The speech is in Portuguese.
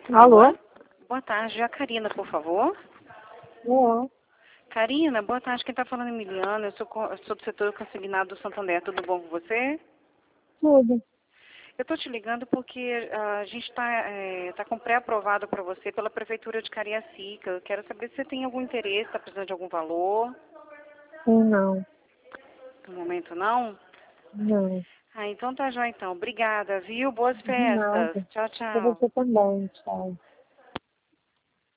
Alô? Boa tarde, a Karina, por favor. É, Karina, boa tarde. Quem está falando é Emiliana. Eu sou do setor consignado do Santander. Tudo bom com você? tudo. Eu estou te ligando porque a gente tá com pré-aprovado para você pela Prefeitura de Cariacica. Eu quero saber se você tem algum interesse, está precisando de algum valor. Não, No momento, não? não. Ah, então tá, joia, então. Obrigada, viu? Boas De nada. festas. Tchau, Pra tchau. você também, tchau.